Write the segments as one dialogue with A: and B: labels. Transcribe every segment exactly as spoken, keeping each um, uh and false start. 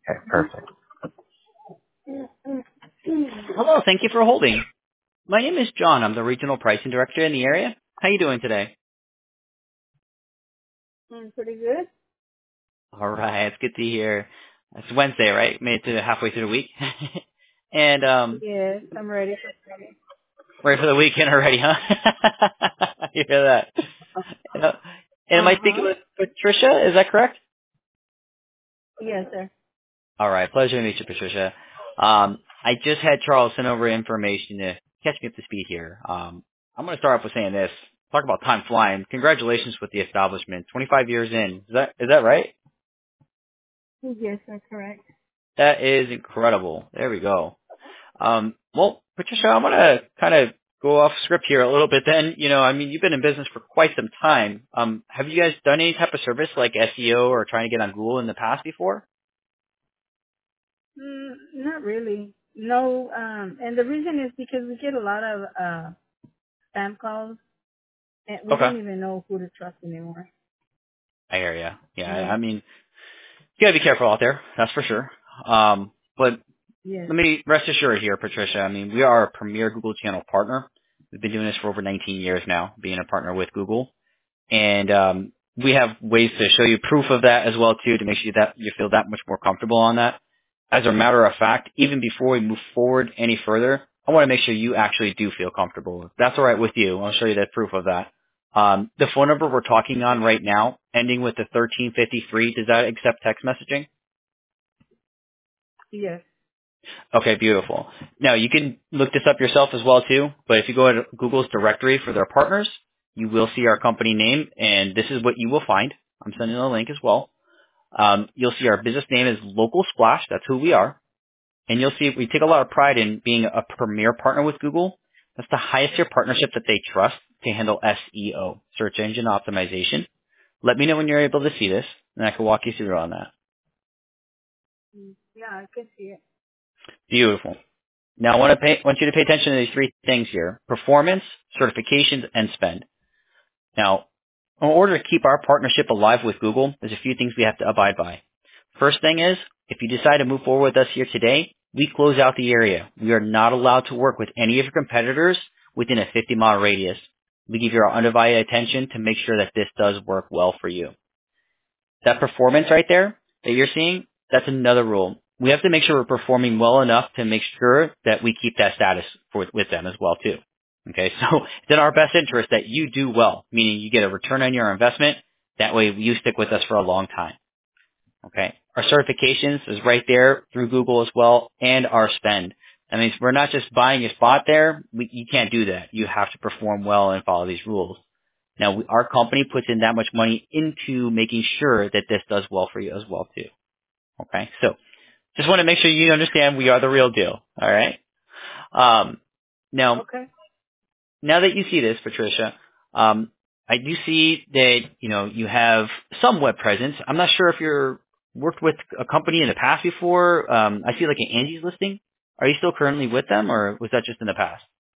A: Okay, perfect. Hello, thank you for holding. My name is John. I'm the regional pricing director in the area. How you doing today?
B: Mm, pretty good.
A: All right, it's good to hear. It's Wednesday, right? Made it to halfway through the week, and um,
B: Yes, I'm ready for Friday.
A: ready for the weekend already, huh? You hear that? Uh, and am I
B: Uh
A: speaking
B: huh.
A: with Patricia? Is that correct?
B: Yes, sir.
A: All right, pleasure to meet you, Patricia. Um, I just had Charles send over information to catch me up to speed here. Um, I'm going to start off with saying this. Talk about time flying. Congratulations with the establishment. twenty-five years in. Is that is that right?
B: Yes, sir. Correct.
A: That is incredible. There we go. Um, well, Patricia, I'm going to kind of go off script here a little bit then. You know, I mean, you've been in business for quite some time. Um, have you guys done any type of service like S E O or trying to get on Google in the past before?
B: Mm, not really. No. Um, and the reason is because we get a lot of uh spam calls, and we
A: Okay.
B: don't even know who to trust anymore.
A: I hear ya. Yeah,
B: Yeah.
A: I mean, you gotta be careful out there, that's for sure. Um, but
B: Yes.
A: let me rest assured here, Patricia. I mean, we are a premier Google Channel partner. We've been doing this for over nineteen years now, being a partner with Google, and um, we have ways to show you proof of that as well too, to make sure that you feel that much more comfortable on that. As a matter of fact, even before we move forward any further, I want to make sure you actually do feel comfortable. If that's all right with you, I'll show you that proof of that. Um, the phone number we're talking on right now, ending with the thirteen fifty-three, does that accept text messaging?
B: Yes.
A: Okay, beautiful. Now, you can look this up yourself as well too, but if you go to Google's directory for their partners, you will see our company name, and this is what you will find. I'm sending a link as well. Um, you'll see our business name is Local Splash. That's who we are. And you'll see we take a lot of pride in being a premier partner with Google. That's the highest tier partnership that they trust to handle S E O, search engine optimization. Let me know when you're able to see this, and I can walk you through on that.
B: Mm, yeah, I can see it.
A: Beautiful. Now I want to pay, want you to pay attention to these three things here: performance, certifications, and spend. Now, in order to keep our partnership alive with Google, there's a few things we have to abide by. First thing is, if you decide to move forward with us here today, we close out the area. We are not allowed to work with any of your competitors within a fifty mile radius. We give you our undivided attention to make sure that this does work well for you. That performance right there that you're seeing, that's another rule. We have to make sure we're performing well enough to make sure that we keep that status for, with them as well too. Okay, so it's in our best interest that you do well, meaning you get a return on your investment. That way you stick with us for a long time. Okay, our certifications is right there through Google as well, and our spend. I mean, we're not just buying your spot there. We, you can't do that. You have to perform well and follow these rules. Now, we, our company puts in that much money into making sure that this does well for you as well too. Okay, so just want to make sure you understand we are the real deal. All right. Um, now,
B: Okay.
A: now that you see this, Patricia, um, I do see that you know you have some web presence. I'm not sure if you're worked with a company in the past before. Um, I see like an Angie's listing. Are you still currently with them, or was that just in the past?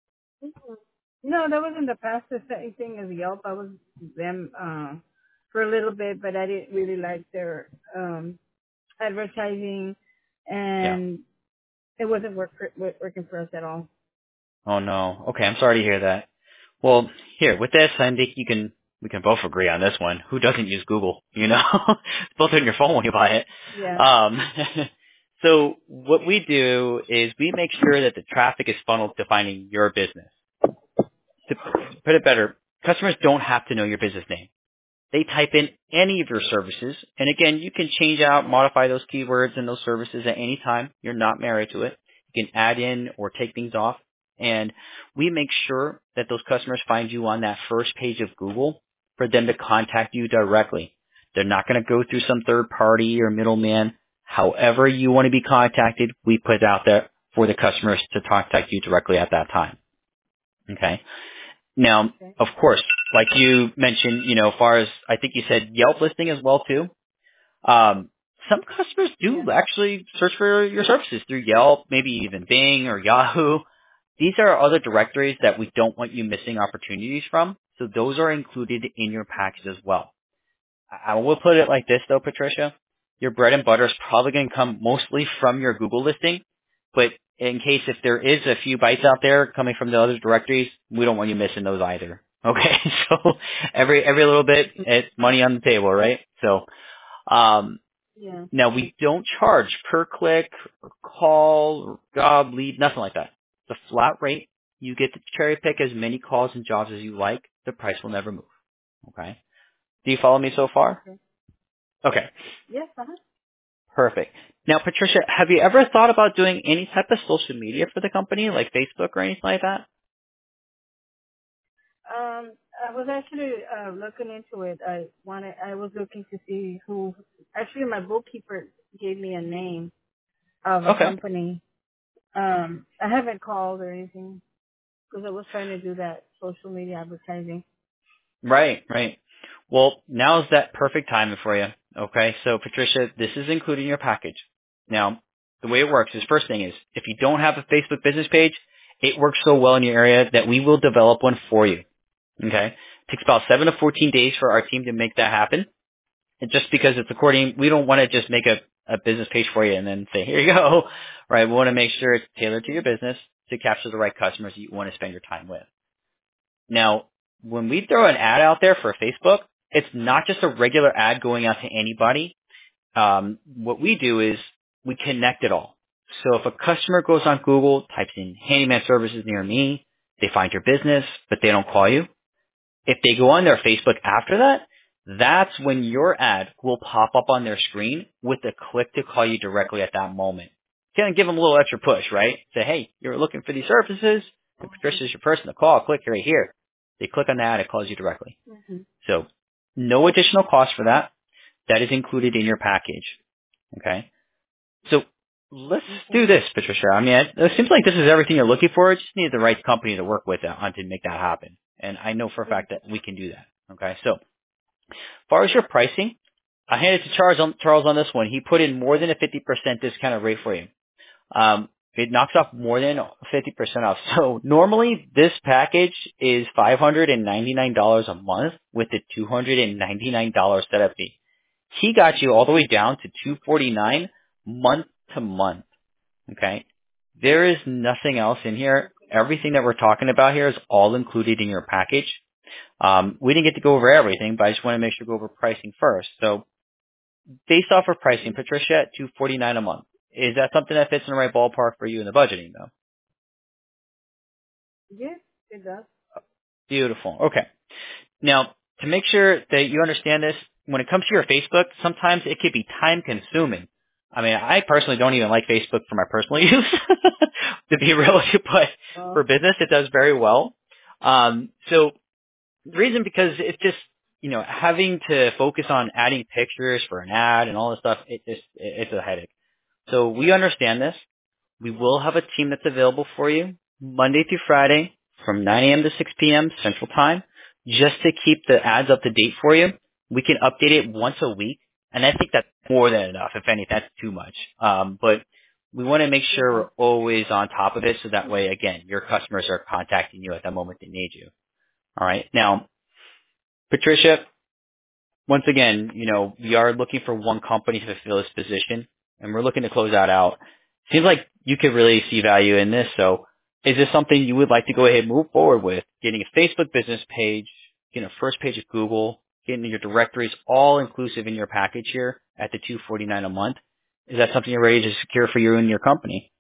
B: No, that was in the past. The same thing as Yelp. I was them uh, for a little bit, but I didn't really like their um advertising,
A: Yeah.
B: and it wasn't work for, wo- working for us at all.
A: Oh no. Okay, I'm sorry to hear that. Well, here with this, I think you can we can both agree on this one. Who doesn't use Google? You know, it's built in your phone when you buy it.
B: Yeah.
A: Um, so what we do is we make sure that the traffic is funneled to finding your business. To put it better, customers don't have to know your business name. They type in any of your services, and again, you can change out, modify those keywords and those services at any time. You're not married to it. You can add in or take things off, and we make sure that those customers find you on that first page of Google for them to contact you directly. They're not going to go through some third party or middleman. However you want to be contacted, we put it out there for the customers to contact you directly at that time. Okay? Now,
B: Okay.
A: of course, like you mentioned, you know, as far as I think you said Yelp listing as well too. Um, some customers
B: Yeah.
A: do actually search for your services through Yelp, maybe even Bing or Yahoo. These are other directories that we don't want you missing opportunities from. So those are included in your package as well. I I will put it like this though, Patricia. your bread and butter is probably going to come mostly from your Google listing. But in case if there is a few bites out there coming from the other directories, we don't want you missing those either. Okay, so every every little bit, it's money on the table, right? So um,
B: Yeah.
A: now we don't charge per click, or call, or job, lead, nothing like that. It's a flat rate. You get to cherry pick as many calls and jobs as you like. The price will never move. Okay. Do you follow me so far?
B: Okay.
A: Okay.
B: Yes. Uh-huh.
A: Perfect. Now, Patricia, have you ever thought about doing any type of social media for the company, like Facebook or anything like that?
B: Um, I was actually uh, looking into it. I wanted. I was looking to see who. Actually, my bookkeeper gave me a name of a
A: Okay.
B: company. Um, I haven't called or anything because I was trying to do that social media advertising.
A: Right, right. Well, now's that perfect timing for you. Okay, so Patricia, this is included in your package. Now, the way it works is first thing is, if you don't have a Facebook business page, it works so well in your area that we will develop one for you. Okay? It takes about seven to fourteen days for our team to make that happen. And just because it's according, we don't want to just make a, a business page for you and then say, here you go. Right? We want to make sure it's tailored to your business to capture the right customers that you want to spend your time with. Now, when we throw an ad out there for Facebook, it's not just a regular ad going out to anybody. Um, what we do is we connect it all. So if a customer goes on Google, types in handyman services near me, they find your business, but they don't call you. If they go on their Facebook after that, that's when your ad will pop up on their screen with a click to call you directly at that moment. Kind of give them a little extra push, right? Say, hey, you're looking for these services. If Patricia's your person to call, click right here. They click on the ad, it calls you directly.
B: Mm-hmm.
A: So no additional cost for that. That is included in your package. Okay? So let's
B: Okay.
A: do this, Patricia. I mean, it it seems like this is everything you're looking for. Just need the right company to work with on to make that happen. And I know for a fact that we can do that. Okay? So as far as your pricing, I handed it to Charles on, Charles on this one. He put in more than a fifty percent discounted rate for you. Um, it knocks off more than fifty percent off. So normally this package is five hundred ninety-nine dollars a month with the two hundred ninety-nine dollars setup fee. He got you all the way down to two hundred forty-nine dollars month to month. Okay? There is nothing else in here. Everything that we're talking about here is all included in your package. Um, we didn't get to go over everything, but I just want to make sure to go over pricing first. So based off of pricing, Patricia, at two hundred forty-nine dollars a month. Is that something that fits in the right ballpark for you in the budgeting, though?
B: Yes, it does.
A: Beautiful. Okay. Now, to make sure that you understand this, when it comes to your Facebook, sometimes it can be time consuming. I mean, I personally don't even like Facebook for my personal use, to be real with you, but
B: Oh.
A: for business, it does very well. Um, so the reason because it's just, you know, having to focus on adding pictures for an ad and all this stuff, it just, it's a headache. So we understand this. We will have a team that's available for you Monday through Friday from nine a.m. to six p.m. Central Time just to keep the ads up to date for you. We can update it once a week, and I think that's more than enough. If any, that's too much. Um, but we want to make sure
B: Yeah.
A: we're always on top of it so that way, again, your customers are contacting you at the moment they need you. All right. Now, Patricia, once again, you know, we are looking for one company to fulfill this position, and we're looking to close that out. Seems like you could really see value in this. So is this something you would like to go ahead and move forward with? Getting a Facebook business page, getting a first page of Google, getting your directories all inclusive in your package here at the two hundred forty-nine dollars a month. Is that something you're ready to secure for you and your company?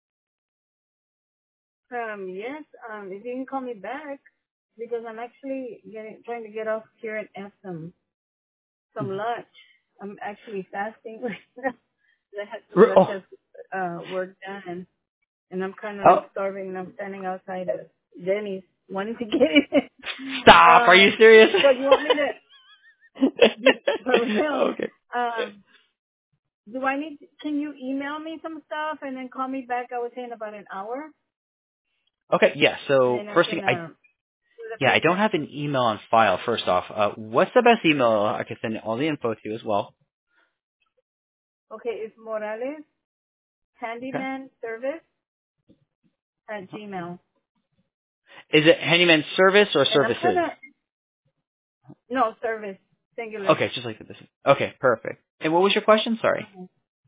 B: Um, yes. Um, if you can call me back because I'm actually getting trying to get off here and have some some lunch. I'm actually fasting right now. I had some
A: R-
B: lunch
A: Oh,
B: as uh, work done, and I'm kind of
A: oh,
B: like starving, and I'm standing outside of Denny's wanting to get it.
A: stop. Are you
B: um,
A: serious?
B: so you want me to, be- for real?
A: Okay.
B: Um, do I need? Can you email me some stuff and then call me back? I would say in about an hour,
A: Okay, yeah.
B: and
A: So
B: then I
A: first thing,
B: can
A: I
B: uh, do the
A: Yeah, I don't
B: payment.
A: have an email on file, first off. Uh, what's the best email I can send all the info to as well?
B: Okay, it's Morales
A: Okay.
B: Handyman Service at Gmail,
A: Is it handyman service or
B: and I'm kind
A: services?
B: of no service. singular.
A: Okay, just like the business. Okay, perfect. And what was your question? Sorry.
B: Uh-huh.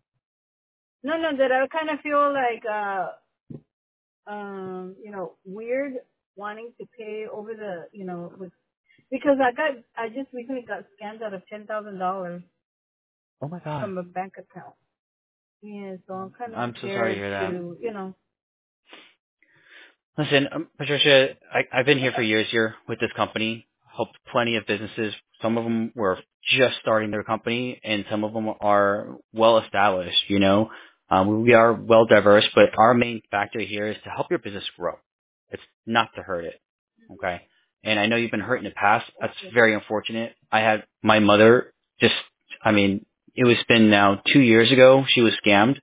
B: No, no, that I kind of feel like, uh, um, you know, weird wanting to pay over the, you know, with, because I got, I just recently got scammed out of ten thousand dollars
A: Oh my God.
B: from a bank account. Yeah, so I'm kind of
A: I'm so sorry to
B: scared
A: hear that.
B: to, you know.
A: Listen, um, Patricia, I, I've been here for years here with this company. Helped plenty of businesses. Some of them were just starting their company, and some of them are well established. You know, um, we are well diverse, but our main factor here is to help your business grow. It's not to hurt it. Okay. And I know you've been hurt in the past. That's
B: Okay.
A: very unfortunate. I had my mother just, I mean, it was been now two years ago. She was scammed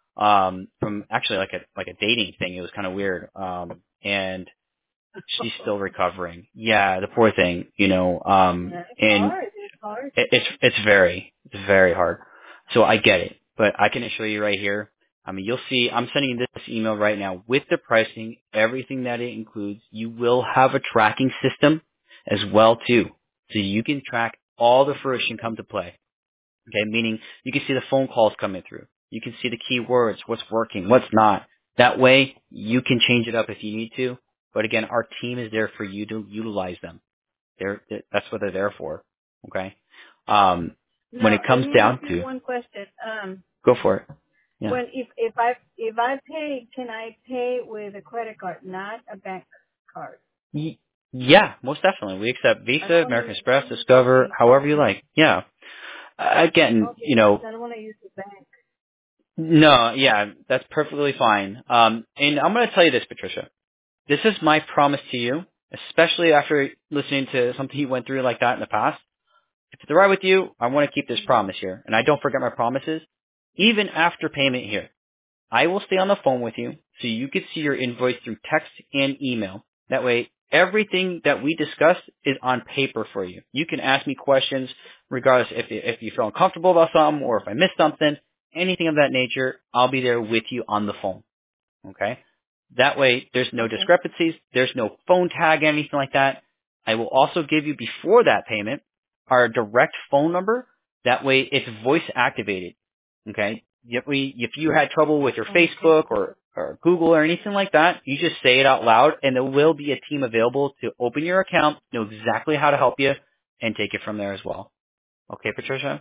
A: um from actually like a like a dating thing. It was kind of weird. Um and she's still recovering. Yeah, the poor thing, you know. Um
B: Yeah, it's
A: and
B: hard. It's hard.
A: it, it's it's very it's very hard. So I get it, but I can assure you right here. I mean, you'll see. I'm sending you this email right now with the pricing, everything that it includes. You will have a tracking system as well too, so you can track all the fruition come to play. Okay, meaning you can see the phone calls coming through. You can see the keywords, what's working, what's not. That way, you can change it up if you need to. But again, our team is there for you to utilize them. They're, they're that's what they're there for. Okay. Um, when
B: Now,
A: it
B: let
A: comes
B: me ask
A: down
B: you
A: to,
B: one question. Um,
A: go for it. Yeah.
B: when if if I if I pay, can I pay with a credit card, not a bank card?
A: Y- yeah, most definitely. We accept
B: I don't
A: Visa,
B: want to
A: American
B: use.
A: Express, Discover, however you like. Yeah. Uh, again,
B: Okay,
A: you
B: because
A: know,
B: I don't want to use the bank.
A: no, yeah, that's perfectly fine. Um, and I'm going to tell you this, Patricia. This is my promise to you, especially after listening to something you went through like that in the past. If it's all right with you, I want to keep this promise here, and I don't forget my promises. Even after payment here, I will stay on the phone with you so you can see your invoice through text and email. That way, everything that we discuss is on paper for you. You can ask me questions regardless if you, if you feel uncomfortable about something or if I missed something, anything of that nature, I'll be there with you on the phone. Okay? That way, there's no
B: Okay.
A: discrepancies. There's no phone tag, anything like that. I will also give you, before that payment, our direct phone number. That way, it's voice activated. Okay? If we, if you had trouble with your
B: Okay.
A: Facebook or, or Google or anything like that, you just say it out loud, and there will be a team available to open your account, know exactly how to help you, and take it from there as well. Okay, Patricia?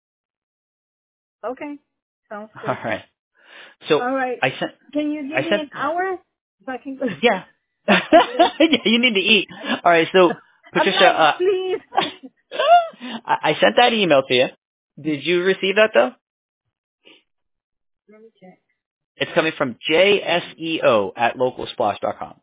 B: Okay. Sounds
A: All
B: good.
A: right. So
B: All right.
A: I sent,
B: Can you give
A: I
B: me
A: sent,
B: an hour so I can go?
A: yeah. Yeah, you need to eat. All right, so
B: I'm
A: Patricia,
B: like,
A: uh,
B: please.
A: I I sent that email to you. Did you receive that though?
B: Let me check.
A: It's coming from J S E O at local splash dot com.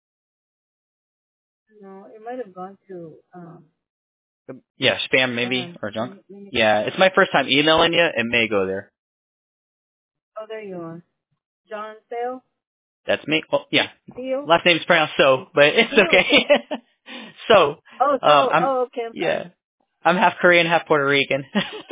B: No, it might have gone to um
A: Yeah, spam maybe
B: spam.
A: or
B: Let
A: junk.
B: me, let me,
A: Yeah, it's my first time emailing you. It may go there.
B: oh, there you are. John Sale?
A: That's me. Oh, yeah.
B: Seal?
A: Last name's pronounced so, but it's
B: Seal.
A: okay. So,
B: Oh,
A: um,
B: so,
A: I'm
B: oh, okay, I'm
A: yeah,
B: sorry.
A: I'm half Korean, half Puerto Rican.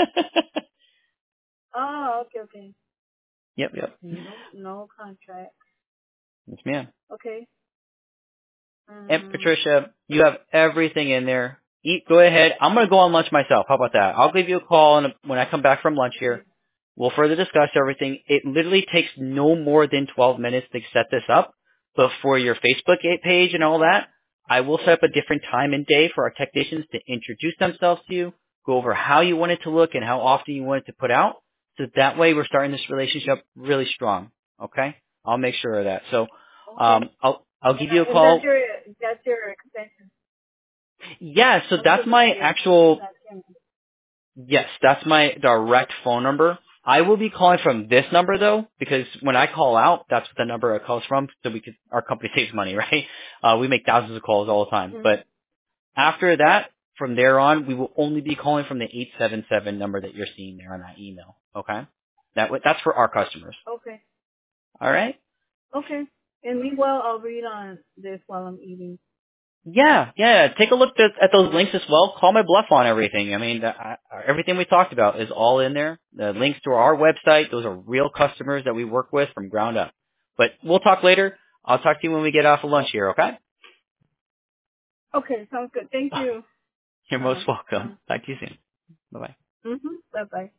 B: Oh, okay, okay.
A: Yep, yep.
B: Okay, no, no contract.
A: Yes, ma'am.
B: Okay.
A: And
B: Um,
A: Patricia, you have everything in there. Eat, go ahead. I'm going to go on lunch myself. How about that? I'll give you a call and when I come back from lunch
B: okay.
A: here. We'll further discuss everything. It literally takes no more than twelve minutes to set this up. But for your Facebook page and all that, I will set up a different time and day for our technicians to introduce themselves to you, go over how you want it to look and how often you want it to put out. So that way we're starting this relationship really strong. Okay? I'll make sure of that. So
B: Okay.
A: um, I'll I'll
B: And,
A: give you a
B: and that's
A: call.
B: your, that's your extension.
A: Yeah, so
B: I'm
A: that's
B: giving
A: my
B: you your
A: actual
B: extension.
A: Yes, that's my direct phone number. I will be calling from this number though, because when I call out, that's what the number it calls from, so we could, our company saves money, right? Uh, we make thousands of calls all the time.
B: Mm-hmm.
A: But after that, from there on, we will only be calling from the eight seven seven number that you're seeing there on that email. Okay? That w- that's for our customers.
B: Okay.
A: All right?
B: Okay. And meanwhile, I'll read on this while I'm eating.
A: Yeah, yeah. Take a look at, at those links as well. Call my bluff on everything. I mean, the, I, everything we talked about is all in there. The links to our website, those are real customers that we work with from ground up. But we'll talk later. I'll talk to you when we get off of lunch here, okay?
B: Okay, sounds good. Thank you.
A: You're
B: Uh,
A: most welcome.
B: uh,
A: Talk to you soon. Bye bye.
B: mm-hmm. Bye bye.